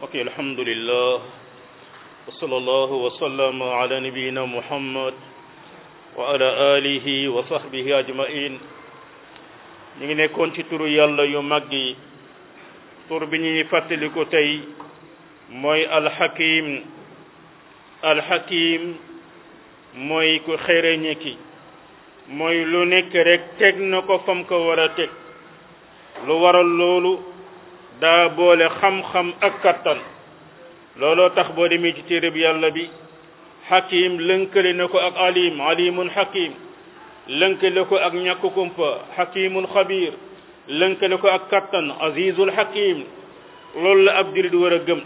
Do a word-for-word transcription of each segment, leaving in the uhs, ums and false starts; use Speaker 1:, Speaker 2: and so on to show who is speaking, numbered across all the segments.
Speaker 1: ok alhamdulillah wa sallallahu wa sallam ala nabiyyina muhammad wa ala alihi wa sahbihi ajma'in ñu ngi nekkoon ci turu yàlla yu mag yi tur bi ñuy fàttaliku tey mooy alxakim alxakim mooy ku xereñe ki mooy lu nekk rek teg na ko fam ko war a teg lu waral loolu daa boole xam-xam ak kattan looloo tax boo demee ci téere bi yàlla bi hakim lënkale na ko ak alim alimun hakim lënkale ko ak ñàkk kumpa hakimun xabir lënkale ko ak kattan azizul hakim loolu la ab julit war a gëm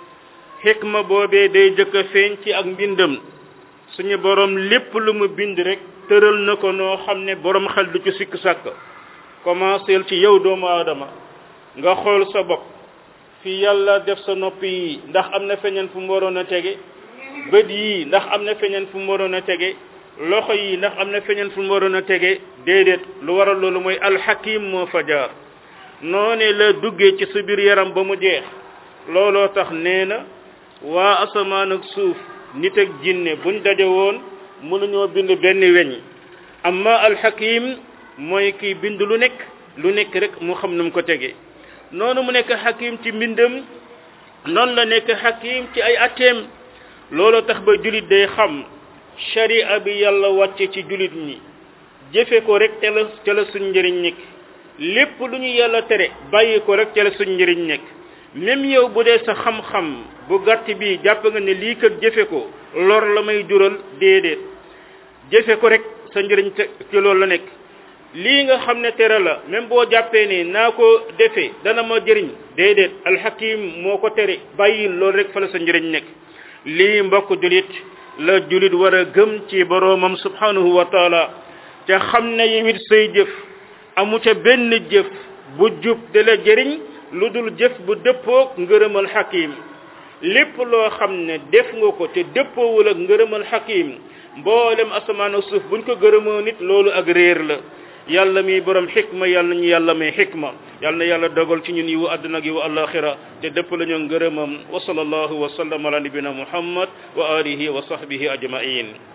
Speaker 1: xikma boobee day jëkk a feeñ ci ak mbindam suñu borom lépp lu mu bind rek tëral na ko noo xam ne borom xel du ci sikk sàkk commencé ci yow doomu aadama nga xool sa bopp fi yàlla def sa noppi yi ndax am na feñeen fu mu waroon a tege bët yi ndax am na feñeen fu mu waroon a tege loxo yi ndax am na feñeen fu mu waroon a tege déedéet lu waral loolu mooy alxakim moo fa jaar noone la duggee ci sa biir yaram ba mu jeex looloo tax nee na waa asamaan ak suuf nit ak jinne buñ daje woon mënuñoo bind benn weñ amma alxakim mooy kii bind lu nekk lu nekk rek mu xam nu mu ko tegee noonu mu nekk hakim ci mbindam noonu la nekk hakim ci ay atteem looloo tax ba julit day xam sharia bi yàlla wàcce ci julit ñi jëfe ko rek te la ca la suñ njëriñ nekk lépp lu ñu yàlla tere bàyyi ko rek ca la suñ njëriñ nekk même yow bu dee sa xam-xam bu gàtt bi jàpp nga ne lii kat jëfe ko lor la may jural déedéet jëfe ko rek sa njëriñ ci loolu la nekk lii nga xam ne tere la même boo jàppee ne naa ko defee dana ma jëriñ déedéet alxakim moo ko tere bàyyi loolu rek fa la sa njëriñ nekk lii mbokk julit la julit war a gëm ci boroomam subhanahu wa taala te xam ne yimit say jëf amu ca benn jëf bu jub de la jëriñ lu dul jëf bu dëppoog ngërëmal xakim lépp loo xam ne def nga ko te dëppoowul ak ngërëmal xakim mboolem asamaan ak suuf buñ ko gërëmoo nit loolu ak réer la yàlla mi borom xikma yàlla ñu yàlla may xikma yàlla na yàlla dogal ci ñun yiwu àdduna ak yiwu alaxira te dëpp la ñu ngërëmam wa sallallahu wa sallam ala nabina muhammad wa alihi wa sahbihi ajmain